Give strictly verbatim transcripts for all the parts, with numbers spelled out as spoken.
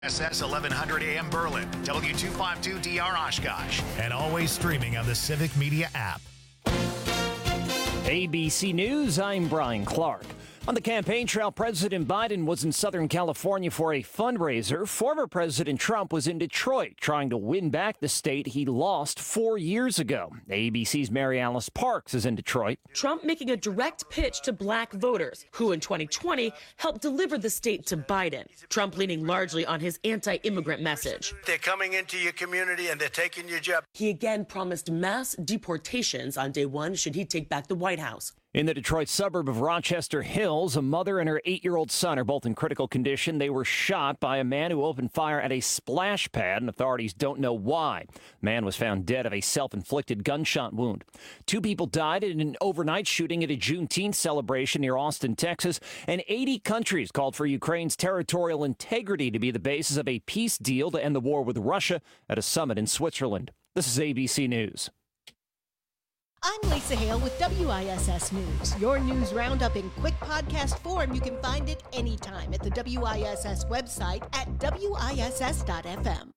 S S eleven hundred A M Berlin, W two fifty-two D R Oshkosh, and always streaming on the Civic Media app. A B C News, I'm Brian Clark. On the campaign trail, President Biden was in Southern California for a fundraiser. Former President Trump was in Detroit trying to win back the state he lost four years ago. A B C's Mary Alice Parks is in Detroit. Trump making a direct pitch to black voters, who in twenty twenty helped deliver the state to Biden. Trump leaning largely on his anti-immigrant message. They're coming into your community and they're taking your job. He again promised mass deportations on day one should he take back the White House. In the Detroit suburb of Rochester Hills, a mother and her eight-year-old son are both in critical condition. They were shot by a man who opened fire at a splash pad, and authorities don't know why. The man was found dead of a self-inflicted gunshot wound. Two people died in an overnight shooting at a Juneteenth celebration near Austin, Texas, and eighty countries called for Ukraine's territorial integrity to be the basis of a peace deal to end the war with Russia at a summit in Switzerland. This is A B C News. I'm Lisa Hale with W I S S News. Your news roundup in quick podcast form. You can find it anytime at the W I S S website at W I S S dot F M.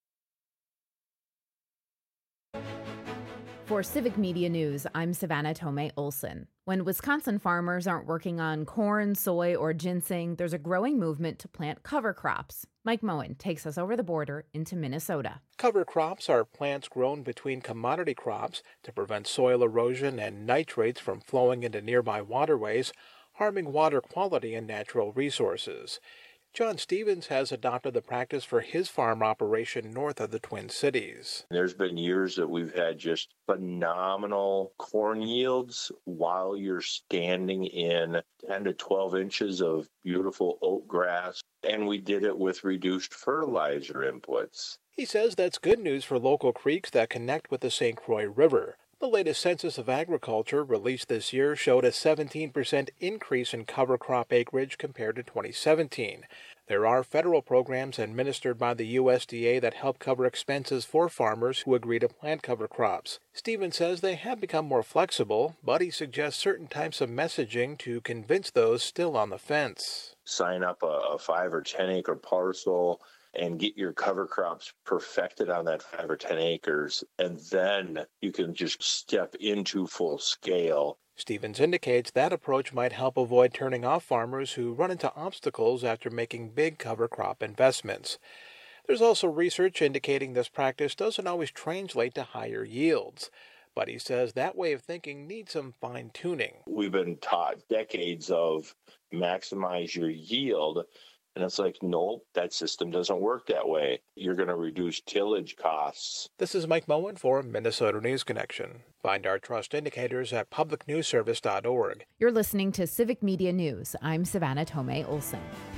For Civic Media News, I'm Savannah Tomei Olson. When Wisconsin farmers aren't working on corn, soy, or ginseng, there's a growing movement to plant cover crops. Mike Moen takes us over the border into Minnesota. Cover crops are plants grown between commodity crops to prevent soil erosion and nitrates from flowing into nearby waterways, harming water quality and natural resources. John Stevens has adopted the practice for his farm operation north of the Twin Cities. There's been years that we've had just phenomenal corn yields while you're standing in ten to twelve inches of beautiful oat grass, and we did it with reduced fertilizer inputs. He says that's good news for local creeks that connect with the Saint Croix River. The latest Census of Agriculture released this year showed a seventeen percent increase in cover crop acreage compared to twenty seventeen. There are federal programs administered by the U S D A that help cover expenses for farmers who agree to plant cover crops. Stevens says they have become more flexible, but he suggests certain types of messaging to convince those still on the fence. Sign up a, a five or ten acre parcel and get your cover crops perfected on that five or ten acres, and then you can just step into full scale. Stevens indicates that approach might help avoid turning off farmers who run into obstacles after making big cover crop investments. There's also research indicating this practice doesn't always translate to higher yields, but he says that way of thinking needs some fine-tuning. We've been taught decades of maximize your yield, and it's like, no, that system doesn't work that way. You're going to reduce tillage costs. This is Mike Moen for Minnesota News Connection. Find our trust indicators at public news service dot org. You're listening to Civic Media News. I'm Savannah Tomei Olson.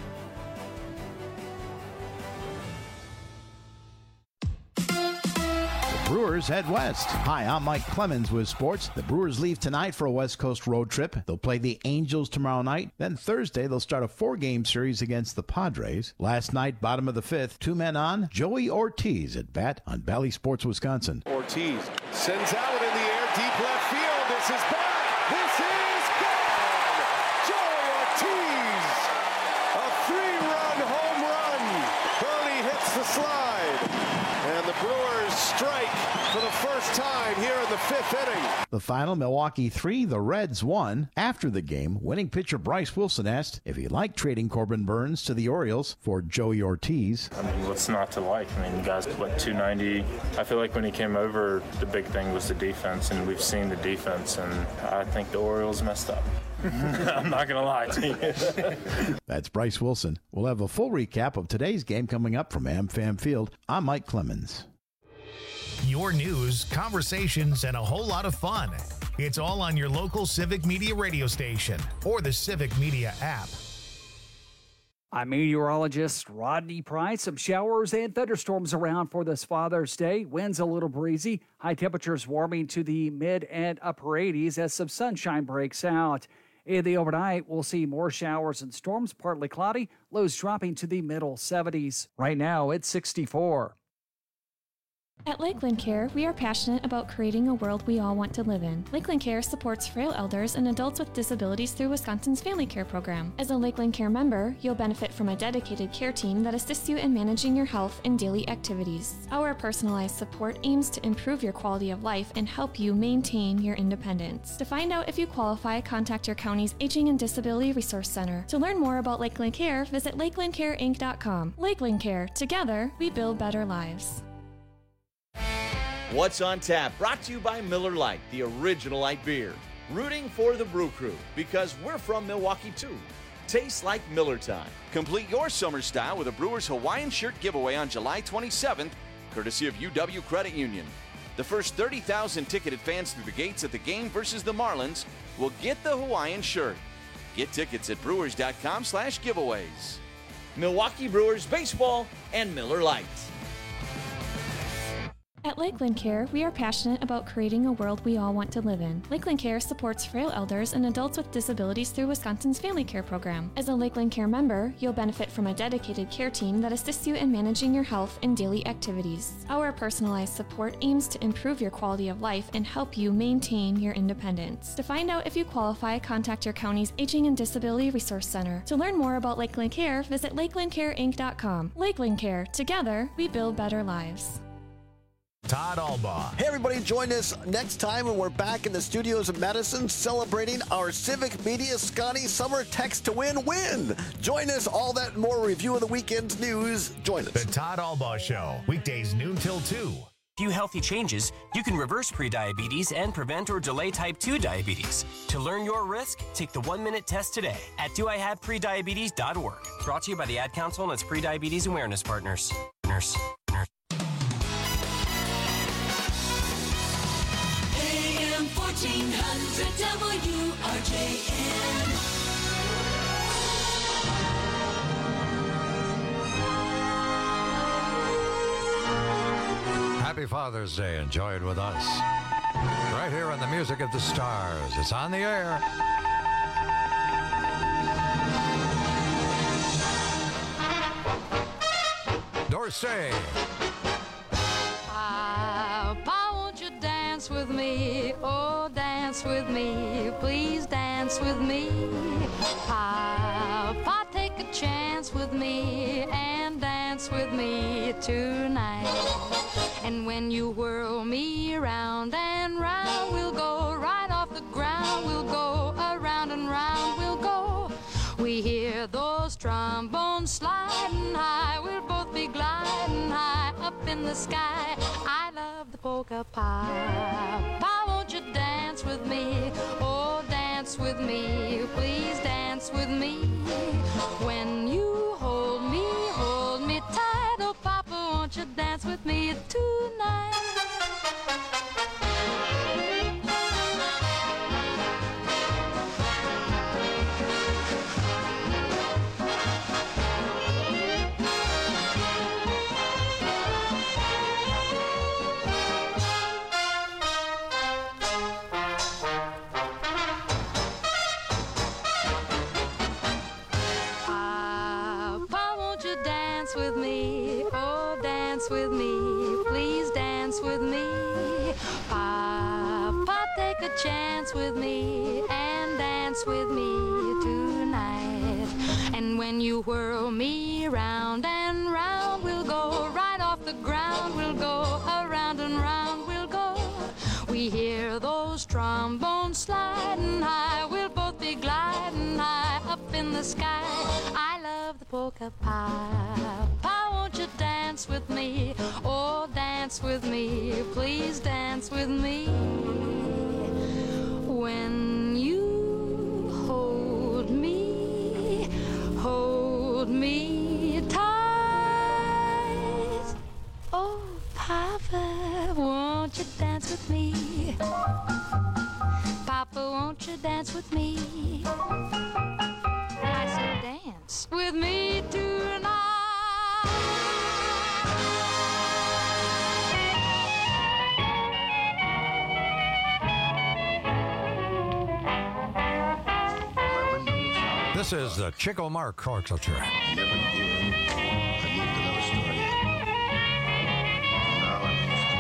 Brewers head west. Hi, I'm Mike Clemens with sports. The Brewers leave tonight for a West Coast road trip. They'll play the Angels tomorrow night. Then Thursday, they'll start a four-game series against the Padres. Last night, bottom of the fifth, two men on. Joey Ortiz at bat on Bally Sports, Wisconsin. Ortiz sends out in the air, deep left field. This is back. This is gone. Joey Ortiz, a three-run home run. Bernie hits the slide, and the Brewers strike for the first time here in the fifth inning. The final, Milwaukee three, the Reds one. After the game, winning pitcher Bryce Wilson asked if he liked trading Corbin Burns to the Orioles for Joey Ortiz. I mean, what's not to like? I mean, the guy's like two ninety. I feel like when he came over, the big thing was the defense, and we've seen the defense, and I think the Orioles messed up. I'm not going to lie to you. That's Bryce Wilson. We'll have a full recap of today's game coming up from AmFam Field. I'm Mike Clemens. Your news, conversations, and a whole lot of fun. It's all on your local Civic Media radio station or the Civic Media app. I'm meteorologist Rodney Price. Some showers and thunderstorms around for this Father's Day. Winds a little breezy. High temperatures warming to the mid and upper eighties as some sunshine breaks out. In the overnight, we'll see more showers and storms, partly cloudy. Lows dropping to the middle seventies. Right now, it's sixty-four. At Lakeland Care, we are passionate about creating a world we all want to live in. Lakeland Care supports frail elders and adults with disabilities through Wisconsin's Family Care Program. As a Lakeland Care member, you'll benefit from a dedicated care team that assists you in managing your health and daily activities. Our personalized support aims to improve your quality of life and help you maintain your independence. To find out if you qualify, contact your county's Aging and Disability Resource Center. To learn more about Lakeland Care, visit lakeland care inc dot com. Lakeland Care. Together, we build better lives. What's on Tap, brought to you by Miller Lite, the original light beer. Rooting for the Brew Crew, because we're from Milwaukee too. Tastes like Miller time. Complete your summer style with a Brewers Hawaiian shirt giveaway on July twenty-seventh, courtesy of U W Credit Union. The first thirty thousand ticketed fans through the gates at the game versus the Marlins will get the Hawaiian shirt. Get tickets at brewers.com slash giveaways. Milwaukee Brewers Baseball and Miller Lite. At Lakeland Care, we are passionate about creating a world we all want to live in. Lakeland Care supports frail elders and adults with disabilities through Wisconsin's Family Care Program. As a Lakeland Care member, you'll benefit from a dedicated care team that assists you in managing your health and daily activities. Our personalized support aims to improve your quality of life and help you maintain your independence. To find out if you qualify, contact your county's Aging and Disability Resource Center. To learn more about Lakeland Care, visit lakeland care inc dot com. Lakeland Care. Together, we build better lives. Todd Albaugh. Hey, everybody, join us next time when we're back in the studios of Madison celebrating our Civic Media Scotty Summer Text to Win win. Join us, all that and more. Review of the weekend's news. Join us. The Todd Albaugh Show, weekdays noon till two. Few healthy changes, you can reverse prediabetes and prevent or delay type two diabetes. To learn your risk, take the one-minute test today at do I have prediabetes dot org. Brought to you by the Ad Council and its Prediabetes Awareness Partners. Nurse. Nurse. fourteen hundred W R J N. Happy Father's Day. Enjoy it with us. Right here on the Music of the Stars. It's on the air. Dorsey. Papa, won't you dance with me? Oh, dance with me. Please dance with me. Papa, take a chance with me and dance with me tonight. And when you whirl me round and round, we'll go right off the ground. We'll go around and round, we'll go. We hear those trombones sliding high. We'll both be gliding high up in the sky. I love the polka pie. Pie, won't you dance with me? Oh, dance with me. Please dance with me. When you hold me, hold me tight. Oh, Papa, won't you dance with me tonight? With me, please dance with me. Papa, take a chance with me and dance with me tonight. And when you whirl me round and round, we'll go right off the ground. We'll go around and round, we'll go. We hear those trombones sliding high. We'll both be gliding high up in the sky. I love the polka pie. Pie, won't you dance with me? Oh, dance with me. Please dance with me. When you hold me, hold me tight. Oh, Papa, won't you dance with me? Papa, won't you dance with me? I said dance with me tonight. This is the Chico Mark Orchestra. Never knew. I moved another story. Now I'm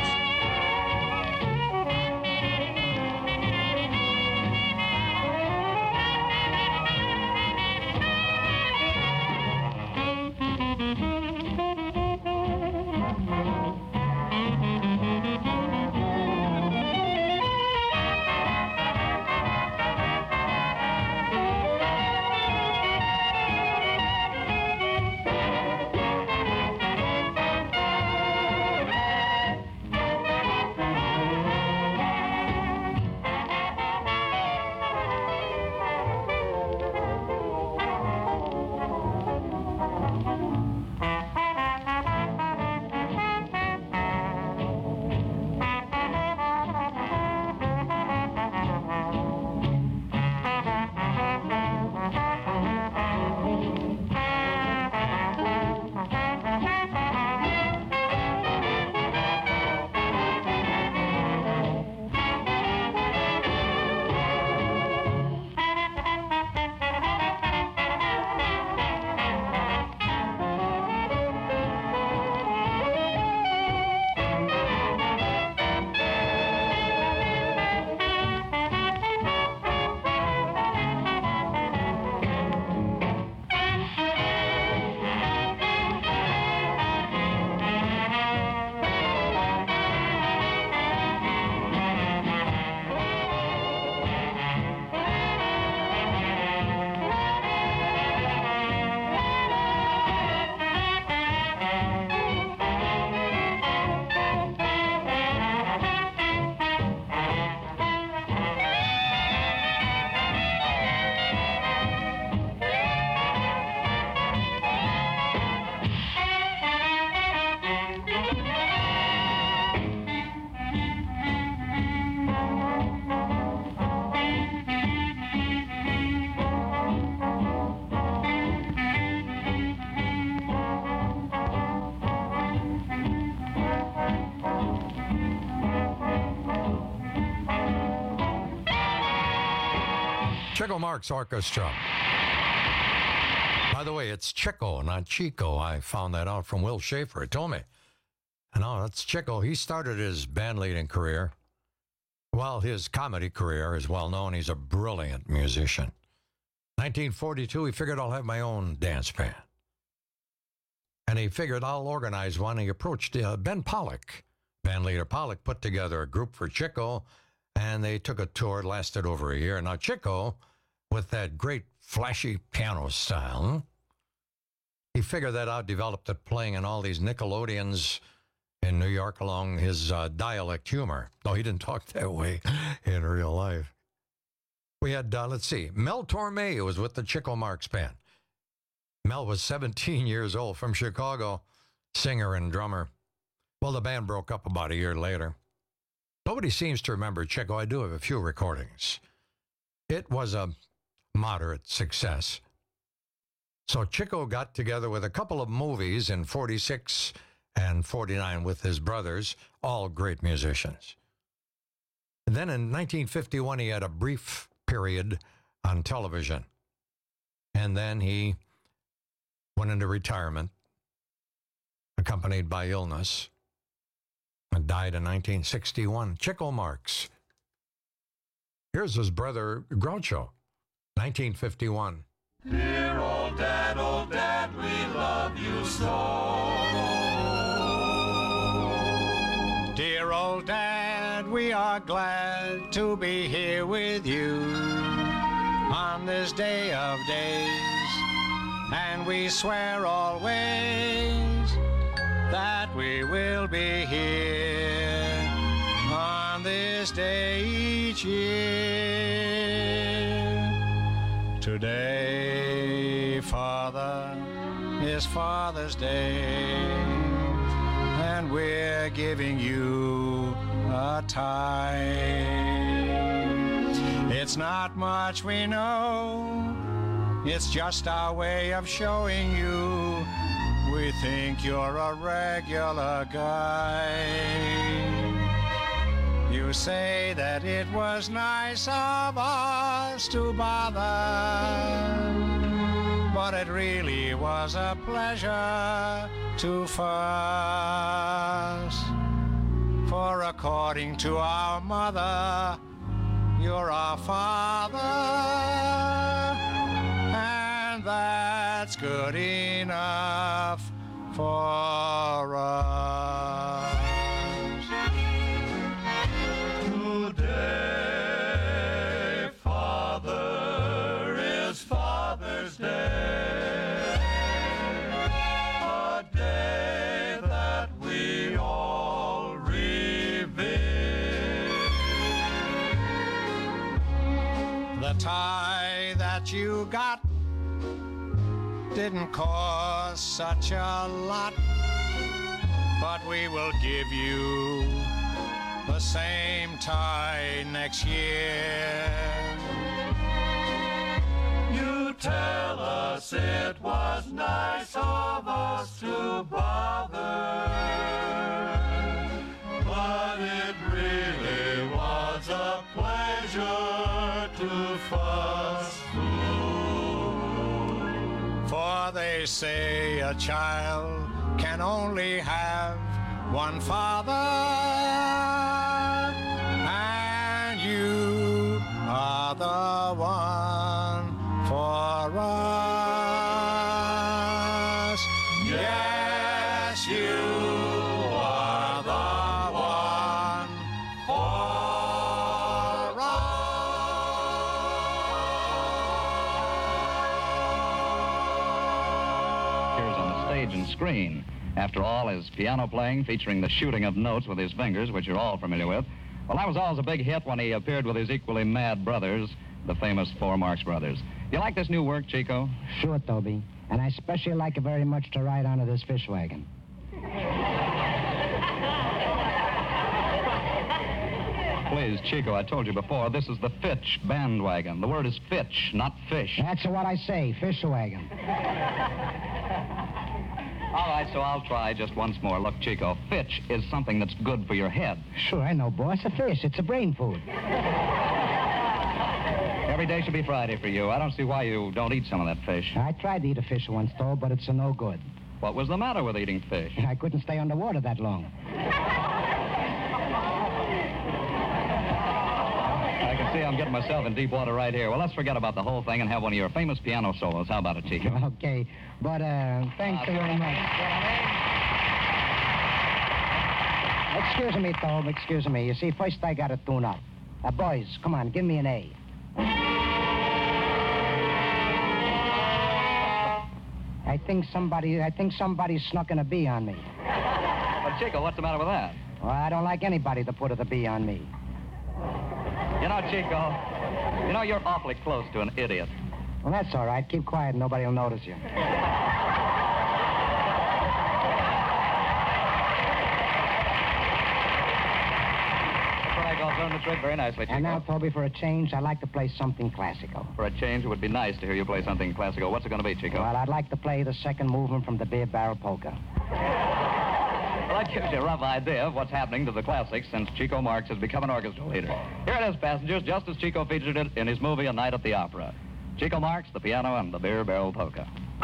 Chico Marx Orchestra. By the way, it's Chico, not Chico. I found that out from Will Schaefer. He told me. No, that's Chico. He started his band leading career. Well, his comedy career is well known. He's a brilliant musician. nineteen forty-two, he figured I'll have my own dance band. And he figured I'll organize one. He approached uh, Ben Pollock. Band leader Pollock put together a group for Chico, and they took a tour. It lasted over a year. Now, Chico, with that great flashy piano style, he figured that out, developed it playing in all these Nickelodeons in New York along his uh, dialect humor. No, he didn't talk that way in real life. We had, uh, let's see, Mel Torme, who was with the Chico Marx Band. Mel was seventeen years old, from Chicago, singer and drummer. Well, the band broke up about a year later. Nobody seems to remember Chico. I do have a few recordings. It was a moderate success. So Chico got together with a couple of movies in forty-six and forty-nine with his brothers, all great musicians. And then in nineteen fifty-one, he had a brief period on television. And then he went into retirement, accompanied by illness, and died in nineteen sixty-one. Chico Marx. Here's his brother Groucho, nineteen fifty-one. Dear old dad, old dad, we love you so. Dear old dad, we are glad to be here with you on this day of days. And we swear always that we will be here on this day each year. Today, Father, is Father's Day, and we're giving you a tie. It's not much we know, it's just our way of showing you we think you're a regular guy. You say that it was nice of us to bother, but it really was a pleasure to fuss. For according to our mother, you're our father, and that's good enough for us. Today, Father, is Father's Day, a day that we all revere. The tie that you got didn't cost such a lot, but we will give you the same tie next year. You tell us it was nice of us to bother, but it really was a pleasure to fuss. For they say a child can only have one father, and you are the one for us. Yes, you are the one for Here's on the stage and screen. After all, his piano playing featuring the shooting of notes with his fingers, which you're all familiar with. Well, that was always a big hit when he appeared with his equally mad brothers, the famous four Marx Brothers. You like this new work, Chico? Sure, Toby. And I especially like it very much to ride onto this fish wagon. Please, Chico, I told you before, this is the Fitch bandwagon. The word is Fitch, not fish. That's what I say, fish wagon. All right, so I'll try just once more. Look, Chico, Fitch is something that's good for your head. Sure, I know, boy. It's a fish. It's a brain food. Here Every day should be Friday for you. I don't see why you don't eat some of that fish. I tried to eat a fish once, though, but it's a no good. What was the matter with eating fish? I couldn't stay underwater that long. I can see I'm getting myself in deep water right here. Well, let's forget about the whole thing and have one of your famous piano solos. How about it, Chico? Okay, but uh, thanks Uh, very much. Excuse me, Tom, excuse me. You see, first I got to tune up. Uh, boys, come on, give me an A. I think somebody, I think somebody snuck in a B on me. But, Chico, what's the matter with that? Well, I don't like anybody to put a B on me. You know, Chico, you know, you're awfully close to an idiot. Well, that's all right. Keep quiet and nobody will notice you. I'll learn the trick very nicely, Chico. And now, Toby, for a change, I'd like to play something classical. For a change, it would be nice to hear you play something classical. What's it going to be, Chico? Well, I'd like to play the second movement from the Beer Barrel Polka. Well, that gives you a rough idea of what's happening to the classics since Chico Marx has become an orchestra leader. Here it is, passengers, just as Chico featured it in his movie A Night at the Opera. Chico Marx, the piano, and the Beer Barrel Polka.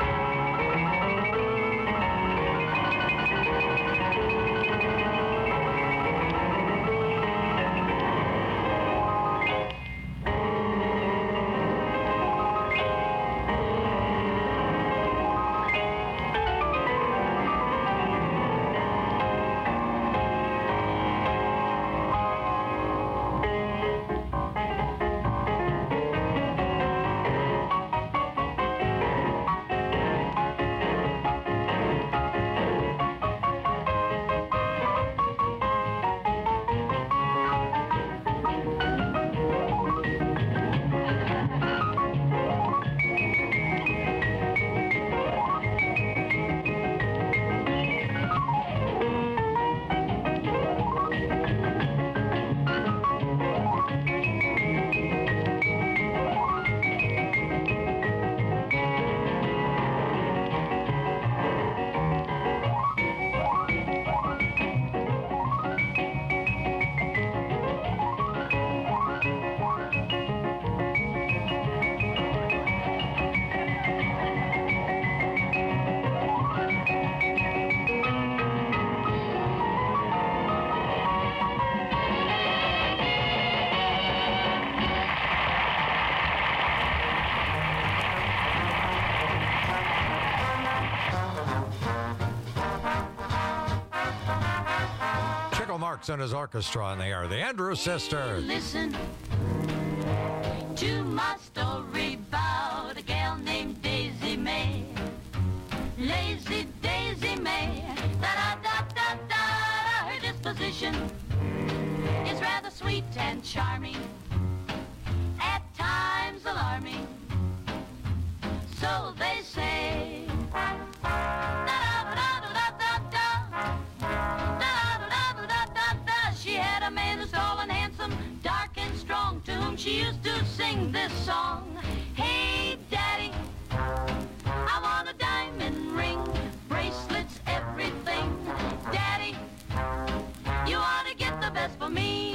Marx and his orchestra, and they are the Andrews Sisters. Listen to my story about a gal named Daisy May. Lazy Daisy May. Da-da-da-da-da. Her disposition is rather sweet and charming, at times alarming. So they say. She had a man who's tall and handsome, dark and strong, to whom she used to sing this song. Hey, Daddy, I want a diamond ring, bracelets, everything. Daddy, you ought to get the best for me.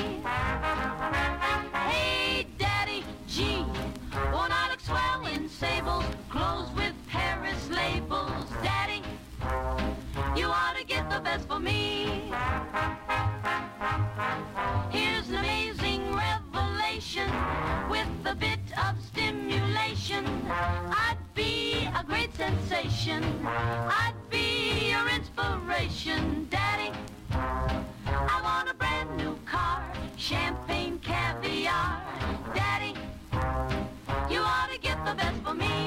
Hey, Daddy, gee, won't I look swell in sables, clothes with Paris labels? Daddy, you ought to get the best for me. Here's an amazing revelation with a bit of stimulation. I'd be a great sensation. I'd be your inspiration, Daddy. I want a brand new car, champagne caviar. Daddy, you ought to get the best for me.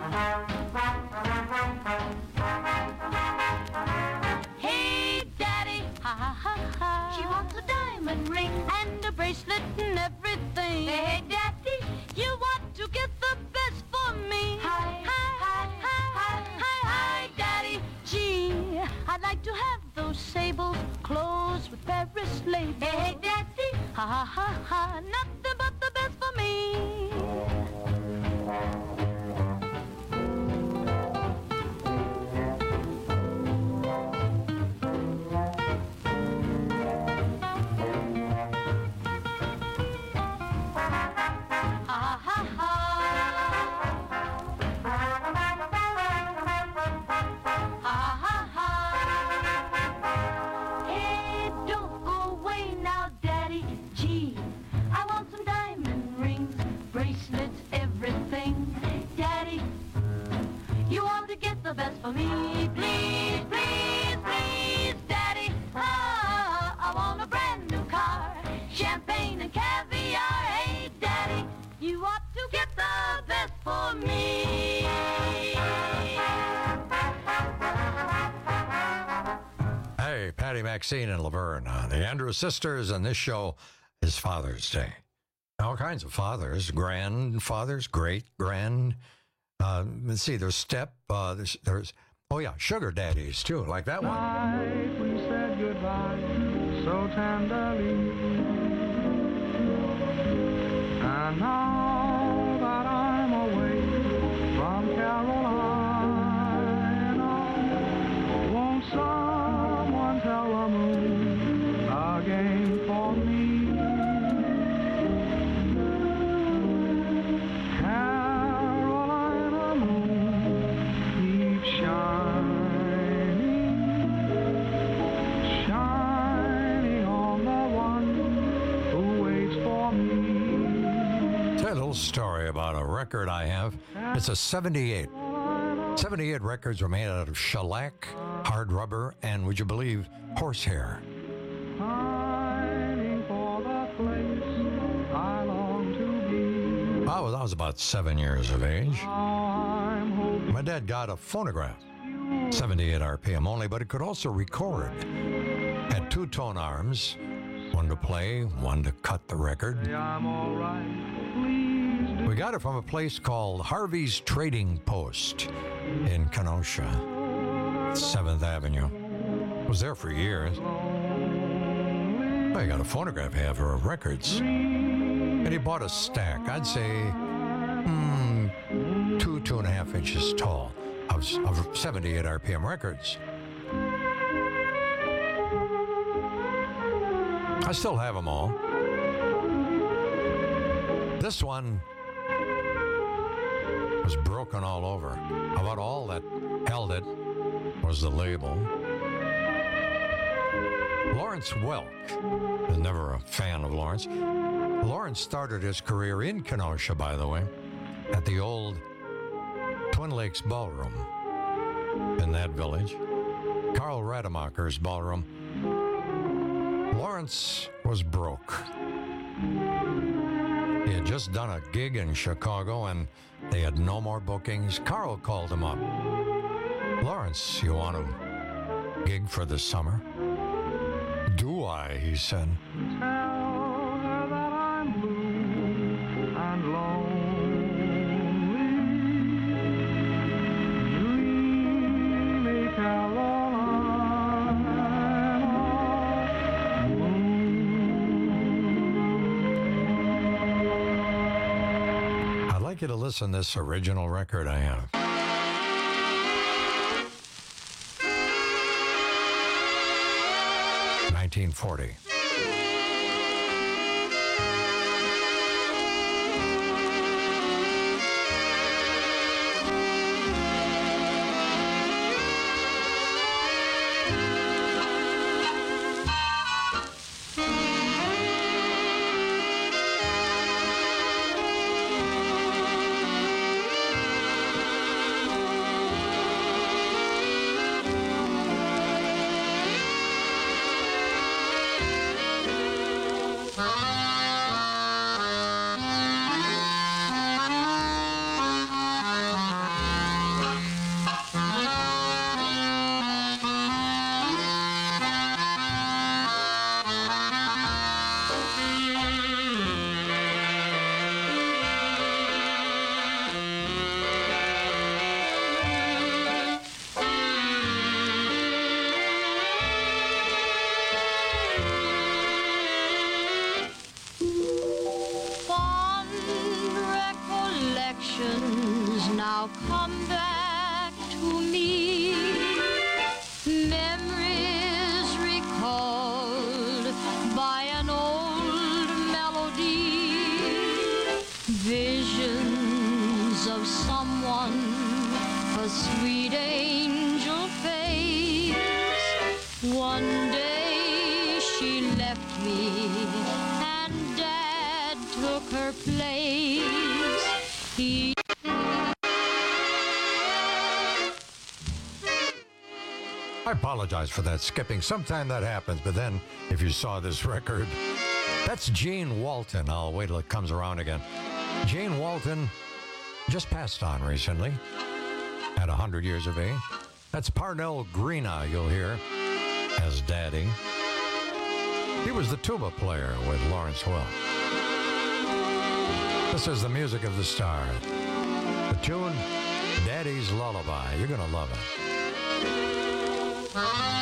Hey, Daddy, ha ha ha ha. She wants a diamond ring and a bracelet and everything. Hey, Daddy, you want to get the best for me. Hi, hi, hi, hi, hi, hi, hi, Daddy. Gee, I'd like to have those sables, clothes with Paris labels. Hey, Daddy, ha ha ha ha, nothing but the best for me. Ha ha ha. Patty Maxine and Laverne, uh, the Andrews sisters, and this show is Father's Day. All kinds of fathers, grandfathers, great grand. Uh, let's see, there's step. Uh, there's, there's oh yeah, sugar daddies too, like that one. Night we said goodbye so tenderly, and now that I'm away from Carolina, won't someone tell the moon again for me? Carolina moon, keep shining, shining on the one who waits for me. Tell you a little story about a record I have. It's a seventy-eight. seventy-eight records were made out of shellac, hard rubber, and would you believe, horsehair. Pining for the place I long to be. I was, I was about seven years of age. I'm hoping My dad got a phonograph, seventy-eight R P M only, but it could also record. Had two tone arms, one to play, one to cut the record. I'm all right. Please do. We got it from a place called Harvey's Trading Post in Kenosha, seventh Avenue. Was there for years. I got a phonograph halver of records. And he bought a stack, I'd say mm, two, two and a half inches tall of, of seventy-eight R P M records. I still have them all. This one was broken all over. About all that held it was the label. Lawrence Welk was never a fan of Lawrence. Lawrence started his career in Kenosha, by the way, at the old Twin Lakes Ballroom in that village. Carl Rademacher's ballroom. Lawrence was broke. He had just done a gig in Chicago and they had no more bookings. Carl called him up. Lawrence, you want to gig for the summer? Do I? He said. Tell her that I'm blue and lonely. Dreamy Carolina moon. I'd like you to listen to this original record I have. nineteen forty. I apologize for that skipping. Sometime that happens, but then if you saw this record, that's Jane Walton. I'll wait till it comes around again. Jane Walton just passed on recently at one hundred years of age. That's Parnell Greena, you'll hear. as Daddy. He was the tuba player with Lawrence Welk. This is the music of the stars. The tune, Daddy's Lullaby. You're going to love it.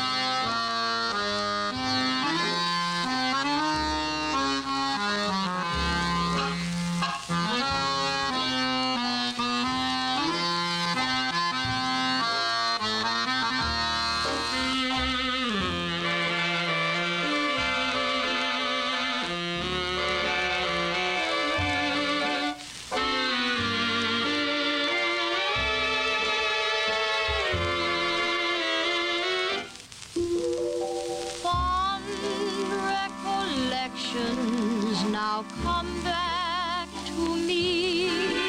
Now come back to me,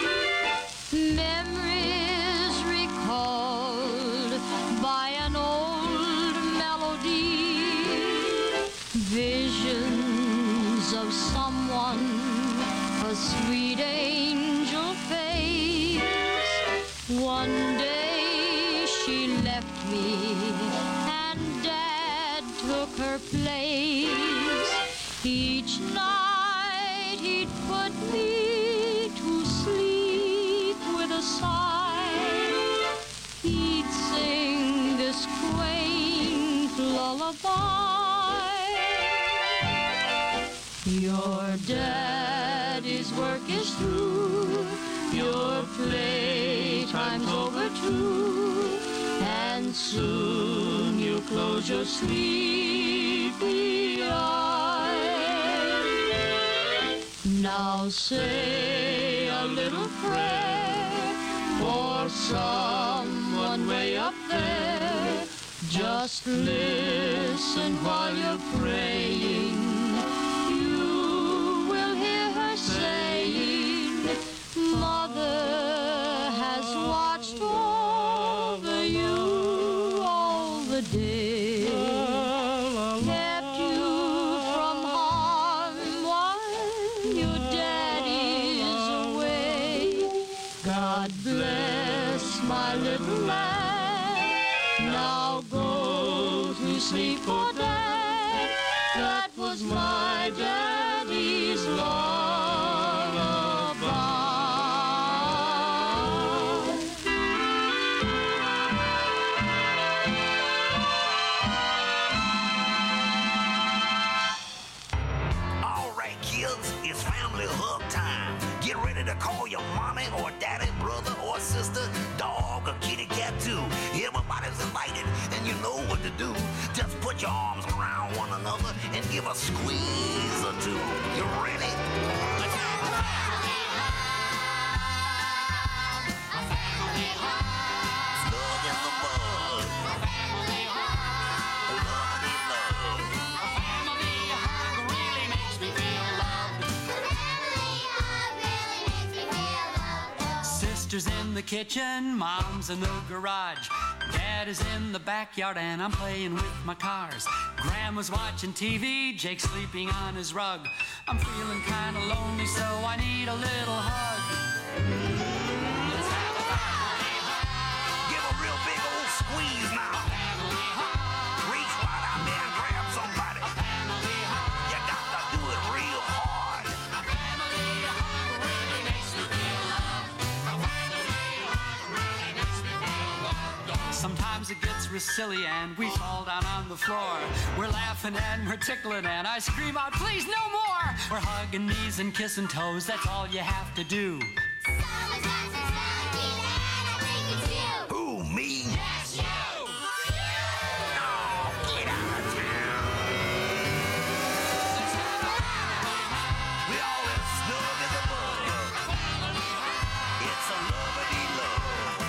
memories recalled by an old melody, visions of someone, a sweet angel face. One day she left me and Dad took her place. Each night he'd put me to sleep with a sigh. He'd sing this quaint lullaby. Your daddy's work is through, your playtime's over too, and soon you'll close your sleepy eyes. Now say a little prayer for someone way up there. Just listen while you're praying. You will hear her saying, Mother has watched over you all the day, kept you from harm while your daddy's away. God bless my little lad. Now go to sleep, for Dad. That was my daddy's lullaby. All right, kids, it's family hug time. Get ready to call your mommy or daddy, brother or sister, dog or kitty cat too. Everybody's invited, and you know what to do. Just put your arms around one another and give a squeeze or two. You ready? Slug in the bud. Lovely love. Sister's in the kitchen, mom's in the garage. Dad is in the backyard and I'm playing with my cars. Grandma's watching T V, Jake's sleeping on his rug. I'm feeling kinda lonely, so I need a little hug. Give a real big old squeeze now. Reach right out there and grab somebody. You got to do it real hard. Sometimes it gets real silly and we fall down on the floor. We're laughing and we're tickling and I scream out, please no more. We're hugging knees and kissing toes, that's all you have to do. Who, me? Yes, you! Oh, get out of town. We all as snug as a bug. It's a lovey-dee-love.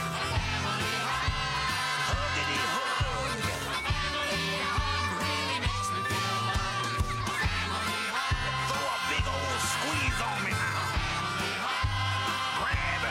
Huggity-hug. Throw a big old squeeze on me now. Grab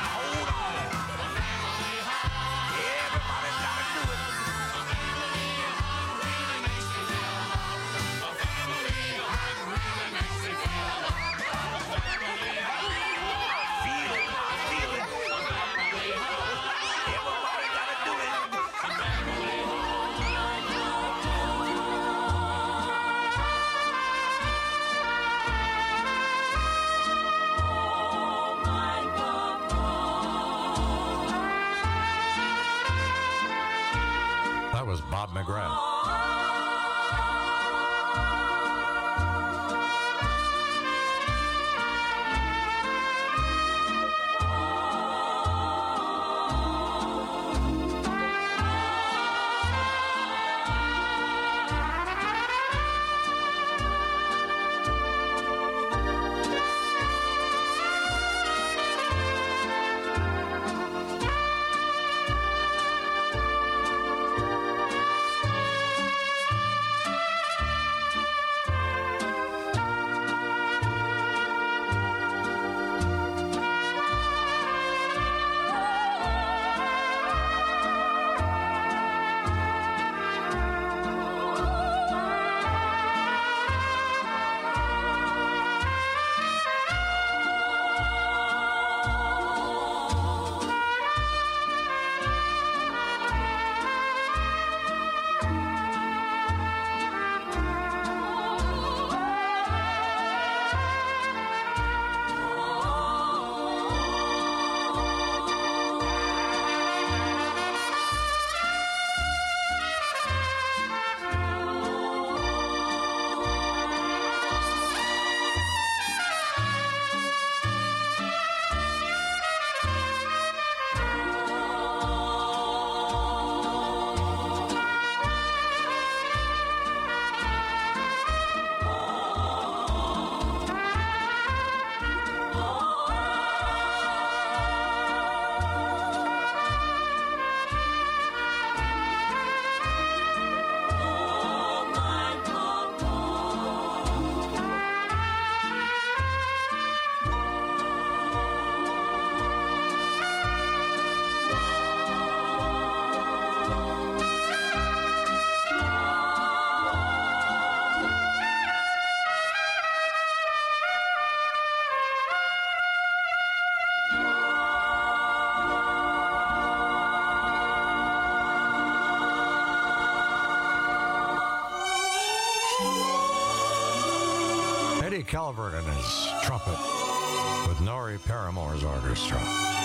Eddie Calvert and his trumpet with Norrie Paramore's orchestra.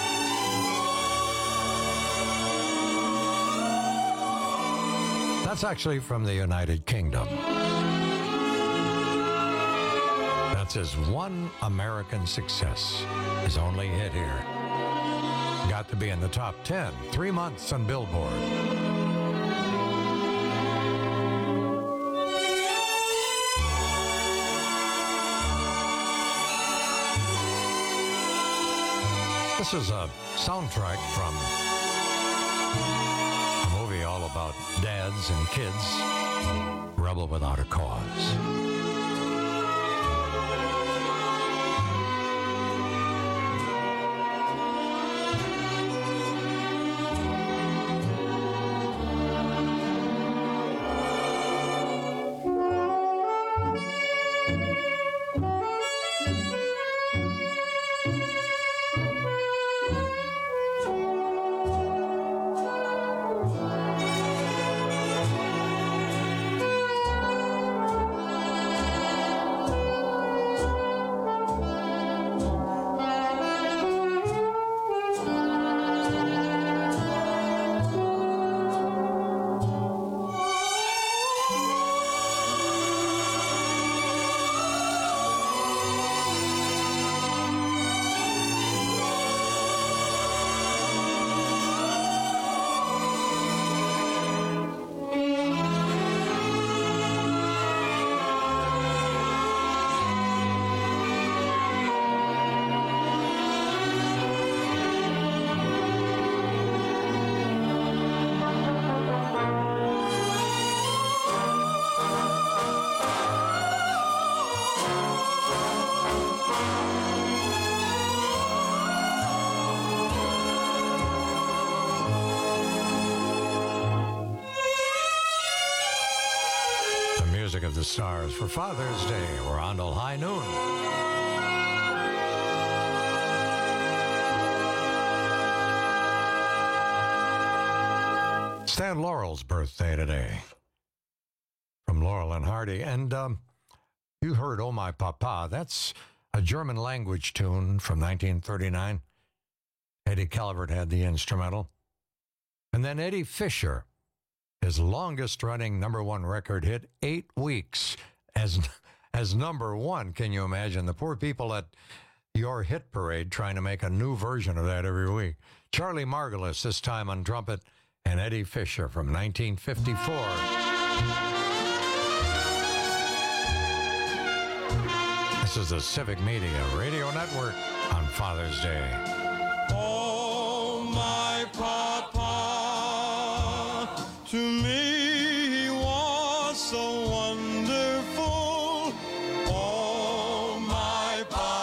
That's actually from the United Kingdom. That's his one American success, his only hit here. Got to be in the top ten, three months on Billboard. This is a soundtrack from a movie all about dads and kids, Rebel Without a Cause. Of the Stars for Father's Day. We're on till high noon. Stan Laurel's birthday today. From Laurel and Hardy. And um, you heard Oh My Papa. That's a German language tune from nineteen thirty-nine. Eddie Calvert had the instrumental. And then Eddie Fisher, his longest-running number one record hit, eight weeks as as number one. Can you imagine the poor people at your hit parade trying to make a new version of that every week? Charlie Margulis, this time on trumpet, and Eddie Fisher from nineteen fifty-four. This is the Civic Media Radio Network on Father's Day. Oh, my Papa, to me he was so wonderful. Oh, my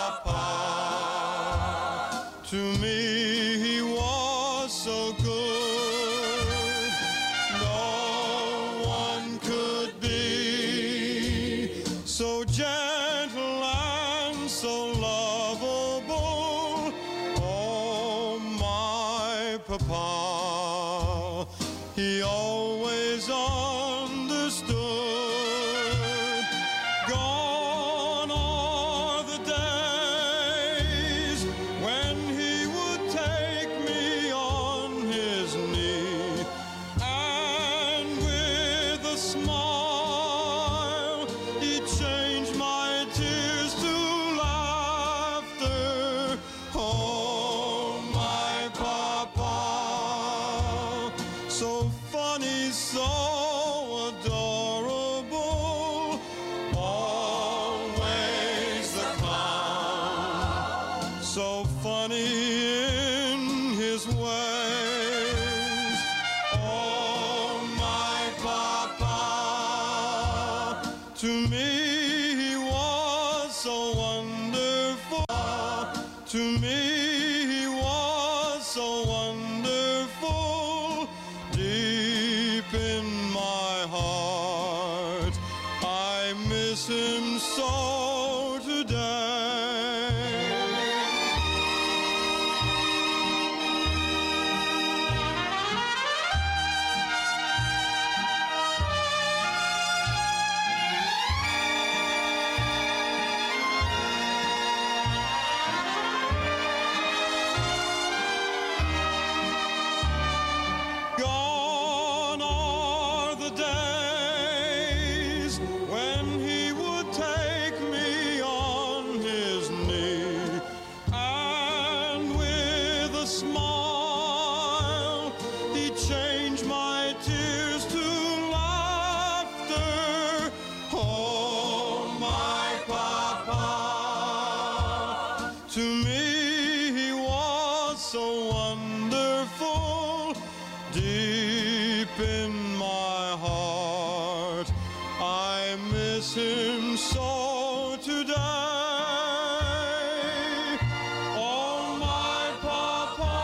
Papa, to me he was so good. No one could be so gentle and so lovable. Oh, my Papa, he always understood. Gone are the days when he would take me on his knee, and with a smile he'd change my tears to laughter. Oh, my Papa, so funny, so adorable, always the clown, so funny in his ways. Oh, my Papa, to me he was so wonderful. To me he was so wonderful. Deep in my heart, I miss him so today. him so to die. Oh, my papa,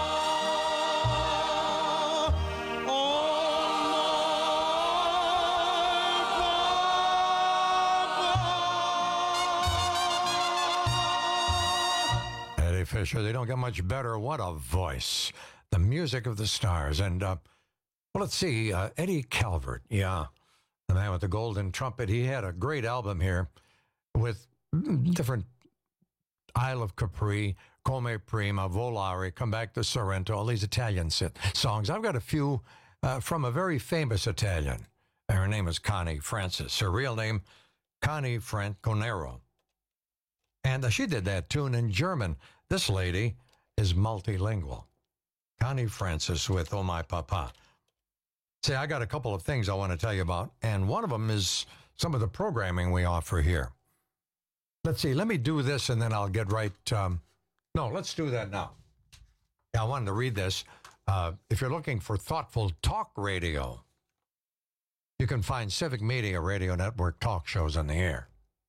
oh, my Eddie Fisher, they don't get much better. What a voice. The music of the stars. And, uh, well, let's see, uh, Eddie Calvert, yeah, the man with the golden trumpet. He had a great album here with different Isle of Capri, Come Prima, Volare, Come Back to Sorrento, all these Italian sit- songs. I've got a few uh, from a very famous Italian. Her name is Connie Francis. Her real name, Connie Franconero. And uh, she did that tune in German. This lady is multilingual. Connie Francis with Oh My Papa. See, I got a couple of things I want to tell you about, and one of them is some of the programming we offer here. Let's see, let me do this, and then I'll get right... Um, no, let's do that now. Yeah, I wanted to read this. Uh, if you're looking for thoughtful talk radio, you can find Civic Media Radio Network talk shows on the air.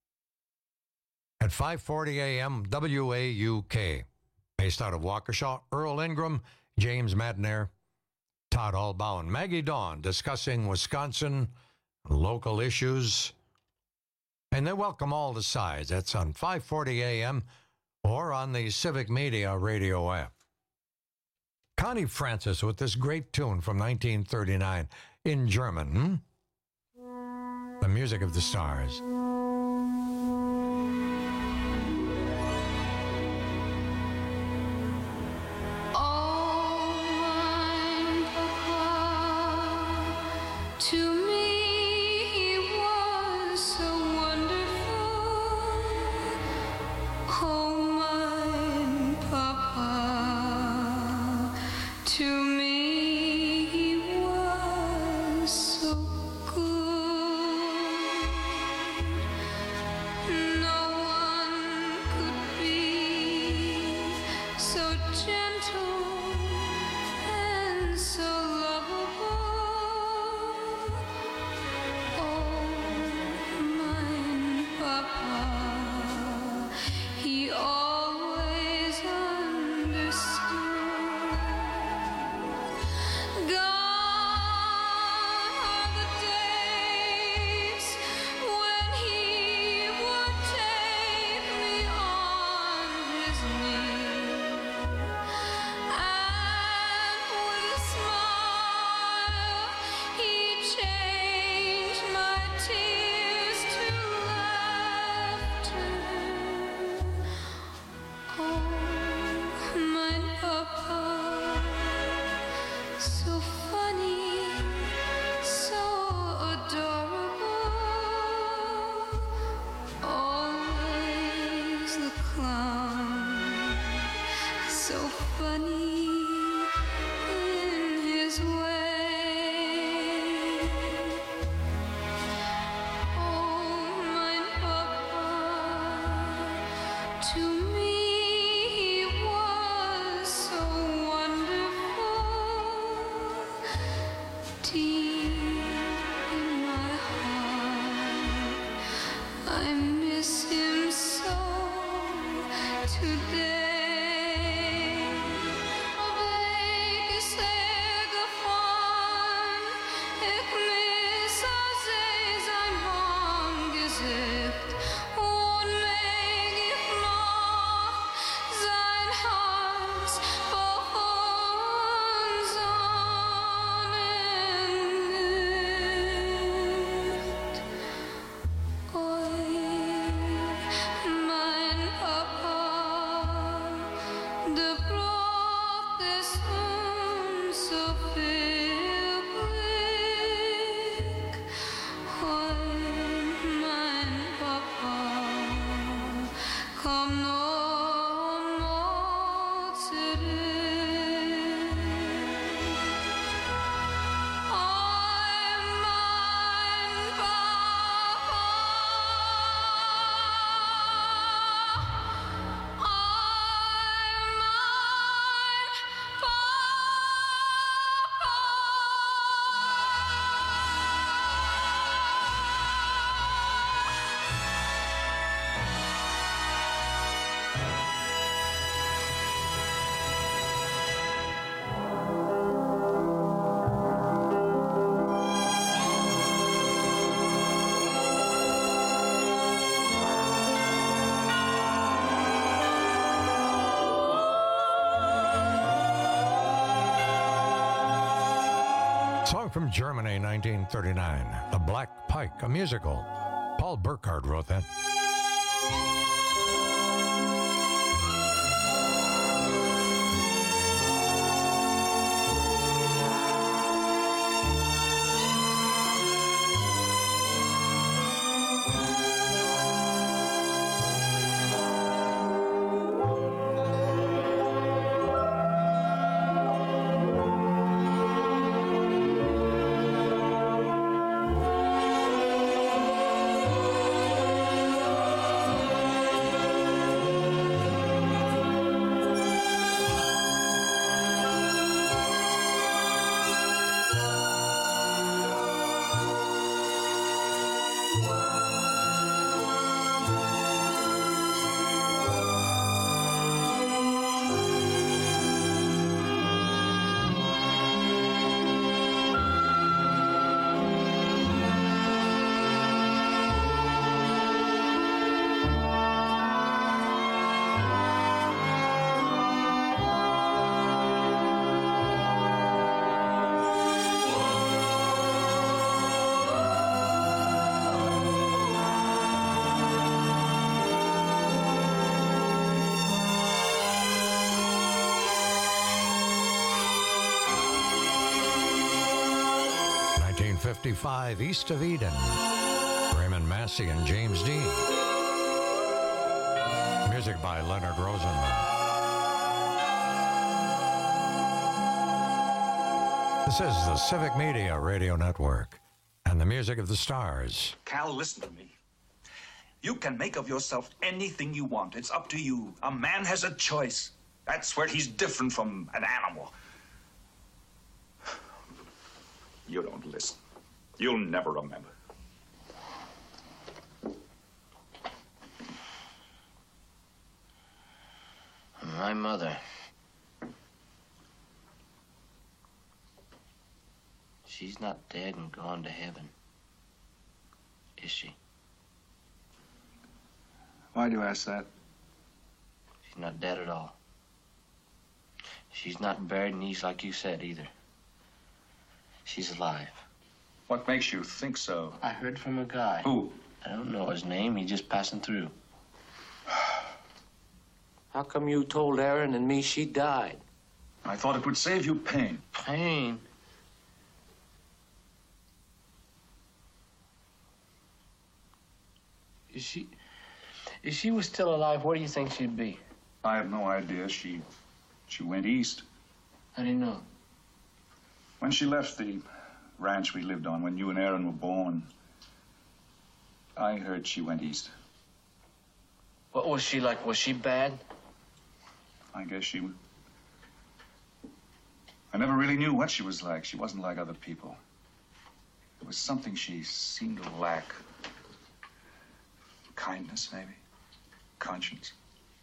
At five forty a.m., W A U K, based out of Waukesha, Earl Ingram, James Madner, Todd Albaugh, and Maggie Dawn discussing Wisconsin, local issues, and they welcome all the sides. That's on five forty a.m. or on the Civic Media Radio app. Connie Francis with this great tune from nineteen thirty-nine in German. Hmm? The music of the stars. To me, he was so wonderful. Oh, my papa. To me, he was so good. No one could be so gentle and so lovable. He always understood. Gone are the days when he would take me on his knee, and with a smile he changed my tears to laughter. Oh, my papa, so funny, so adorable, always the clown, so funny in his way. Oh, my papa, to me he was so wonderful. Deep in my heart, I miss him so today. Weg ist er gefahren, ich miss sehr sein Angesicht, und mag ich noch sein Herz beholen Sonnenlicht. Oi, mein Papa. Song from Germany, nineteen thirty-nine. The Black Pike, a musical. Paul Burkhardt wrote that. fifty-five, East of Eden. Raymond Massey and James Dean. Music by Leonard Rosenman. This is the Civic Media Radio Network and the music of the stars. Cal, listen to me. You can make of yourself anything you want. It's up to you. A man has a choice. That's where he's different from an animal. You don't listen. You'll never remember. My mother. She's not dead and gone to heaven, is she? Why do you ask that? She's not dead at all. She's not buried in East like you said either. She's alive. What makes you think so? I heard from a guy. Who? I don't know his name. He's just passing through. How come you told Aaron and me she died? I thought it would save you pain. Pain? If she... If she was still alive, where do you think she'd be? I have no idea. She... She went east. How do you know? When she left the ranch we lived on, when you and Aaron were born, I heard she went east. What was she like? Was she bad? I guess she... I never really knew what she was like. She wasn't like other people. There was something she seemed to lack. Kindness, maybe. Conscience.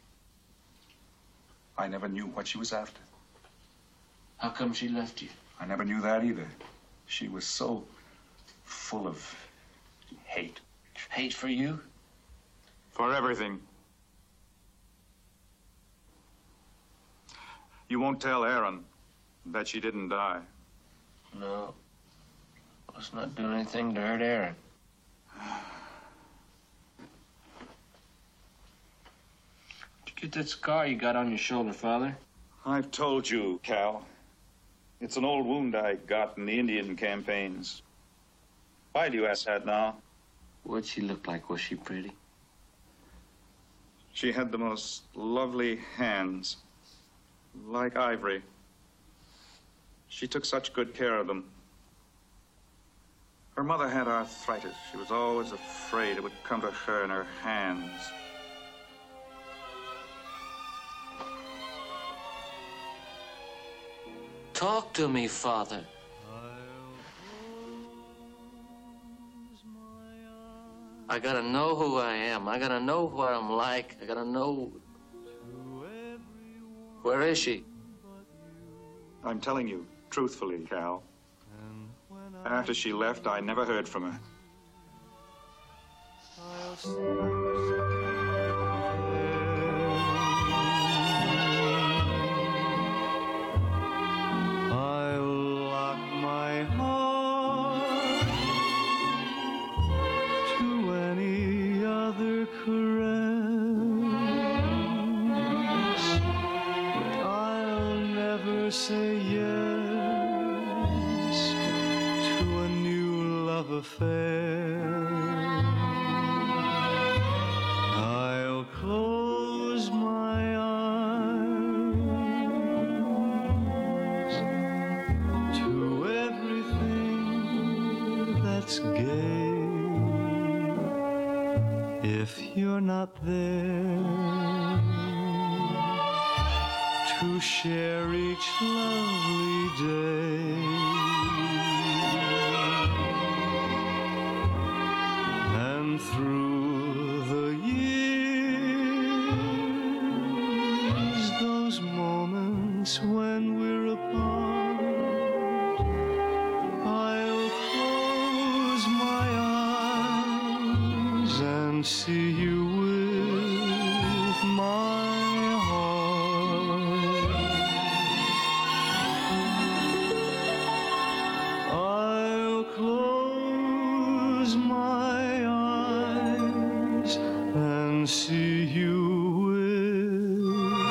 I never knew what she was after. How come she left you? I never knew that either. She was so full of hate. Hate for you? For everything. You won't tell Aaron that she didn't die. No. Let's not do anything to hurt Aaron. Did you get that scar you got on your shoulder, Father? I've told you, Cal. It's an old wound I got in the Indian campaigns. Why do you ask that now? What'd she look like? Was she pretty? She had the most lovely hands, like ivory. She took such good care of them. Her mother had arthritis. She was always afraid it would come to her in her hands. Talk to me, Father. I gotta know who I am. I gotta know what I'm like. I gotta know... Where is she? I'm telling you, truthfully, Cal. After she left, I never heard from her. I'll lock my heart if you're not there to share each lovely day. And through the years, those moments when we're apart, I'll close my eyes and see you with my heart. I'll close my eyes and see you with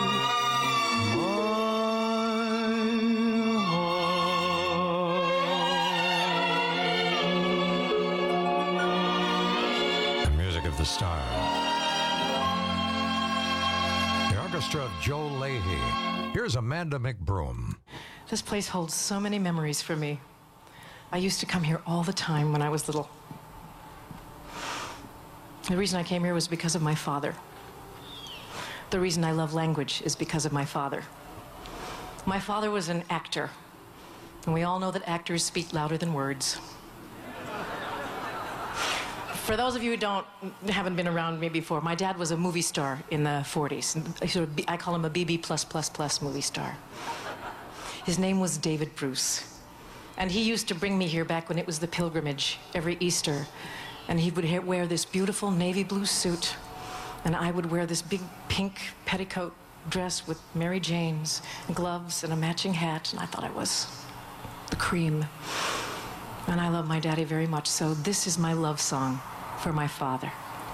The music of the stars. The orchestra of Joe Leahy. Here's Amanda McBroom. This place holds so many memories for me. I used to come here all the time when I was little. The reason I came here was because of my father. The reason I love language is because of my father. My father was an actor, and we all know that actors speak louder than words. For those of you who don't, haven't been around me before, my dad was a movie star in the forties. I sort of, I call him a B B plus plus plus movie star. His name was David Bruce. And he used to bring me here back when it was the pilgrimage every Easter. And he would ha- wear this beautiful navy blue suit. And I would wear this big pink petticoat dress with Mary Jane's and gloves and a matching hat. And I thought I was the cream. And I love my daddy very much. So this is my love song for my father.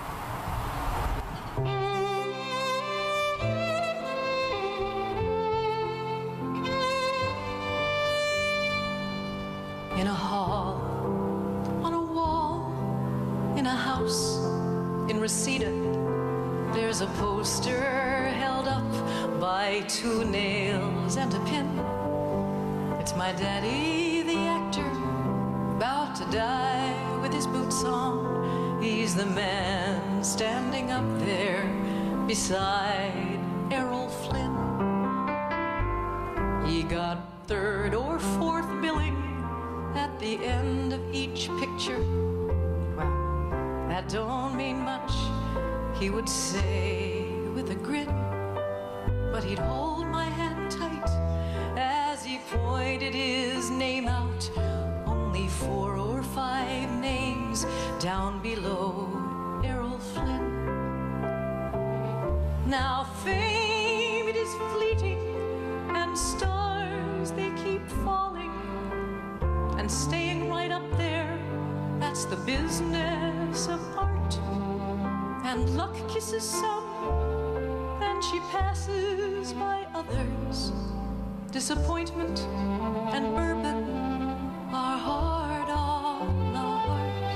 In a hall, on a wall, in a house, in Reseda, there's a poster held up by two nails and a pin. It's my daddy, the actor, about to die with his boots on. He's the man standing up there beside Errol Flynn. He got third or fourth billing at the end of each picture. Well, that don't mean much, he would say with a grin. But he'd hold my hand tight as he pointed his name out. Only four or five names down below Errol Flynn. Now fame, it is fleeting, and stars, they keep falling. And staying right up there, that's the business of art. And luck kisses some, and she passes by others. Disappointment and bourbon are hard on the heart.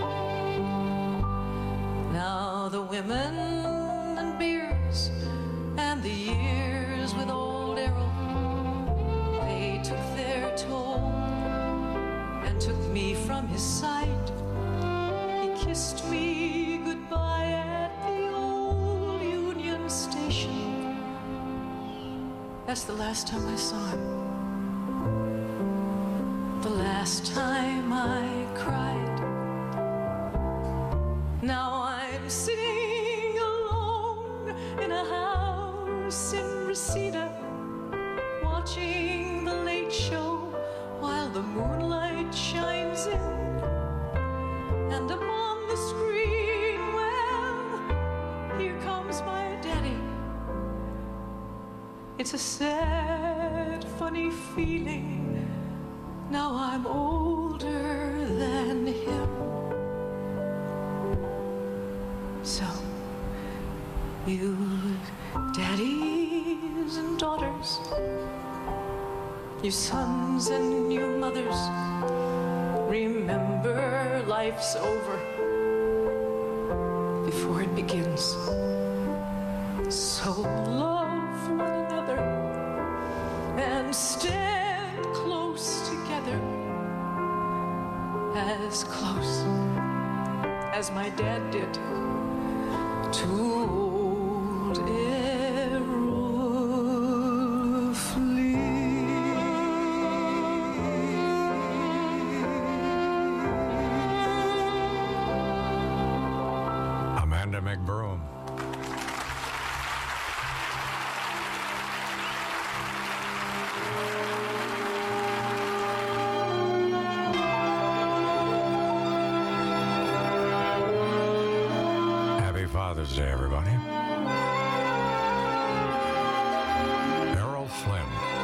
Now the women and beers and the years with old Errol, they took their toll and took me from his side. He kissed me goodbye at the old Union Station. That's the last time I saw him. The last time I cried. Now I'm sitting alone in a house in Reseda, watching the late show while the moonlight shines in. And upon the screen, well, here comes my daddy. It's a sad, funny feeling. Now I'm older than him. So, you daddies and daughters, you sons and you mothers, remember life's over before it begins. So love one another and stand close together, as close as my dad did to old Amanda McBroom. Happy Father's Day, everybody. Errol Flynn.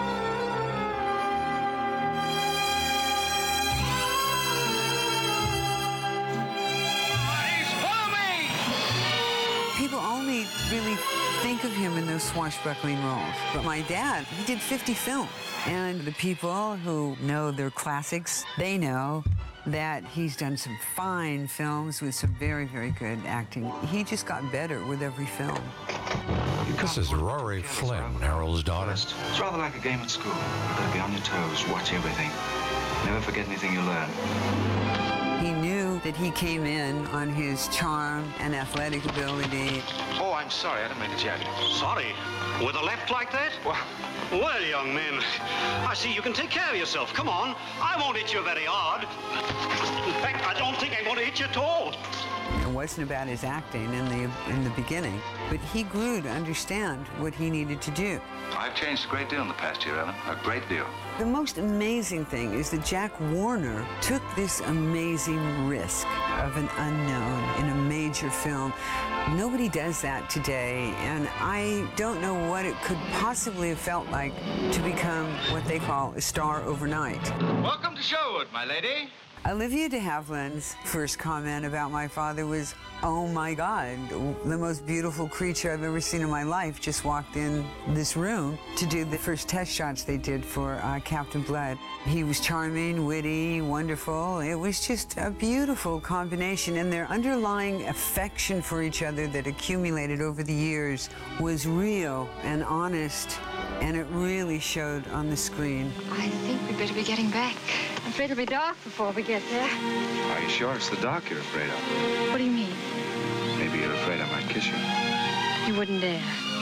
People only really think of him in those swashbuckling roles. But my dad, he did fifty films. And the people who know their classics, they know that he's done some fine films with some very, very good acting. He just got better with every film. This is Rory Flynn, Errol's daughter. It's rather like a game at school. You've got to be on your toes, watch everything. Never forget anything you learn. He knew that he came in on his charm and athletic ability. Oh, I'm sorry. I didn't mean to jab you. Sorry? With a left like that? Well, well, young man, I see you can take care of yourself. Come on. I won't hit you very hard. In fact, I don't think I'm going to hit you at all. It wasn't about his acting in the in the beginning, but he grew to understand what he needed to do. I've changed a great deal in the past year, Ellen. A great deal. The most amazing thing is that Jack Warner took this amazing risk of an unknown in a major film. Nobody does that today, and I don't know what it could possibly have felt like to become what they call a star overnight. Welcome to Sherwood, my lady. Olivia de Havilland's first comment about my father was, "Oh my God, the most beautiful creature I've ever seen in my life just walked in this room to do the first test shots they did for uh, Captain Blood." He was charming, witty, wonderful. It was just a beautiful combination, and their underlying affection for each other that accumulated over the years was real and honest, and it really showed on the screen. I think we'd better be getting back. I'm afraid it'll be dark before we get there. Are you sure it's the dark you're afraid of? What do you mean? Maybe you're afraid I might kiss you. You wouldn't dare.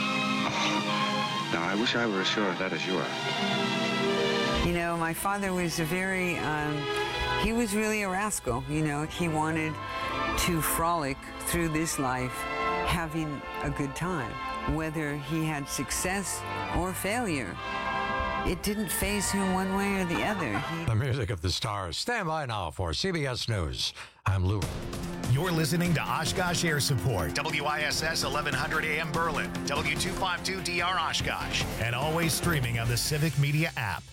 Now, I wish I were as sure of that as you are. You know, my father was a very, um, he was really a rascal. You know, he wanted to frolic through this life having a good time, whether he had success or failure. It didn't faze him one way or the other. He... The music of the stars. Stand by now for C B S News. I'm Lou. You're listening to Oshkosh Air Support, W I S S eleven hundred A M Berlin, W two fifty-two D R Oshkosh, and always streaming on the Civic Media app.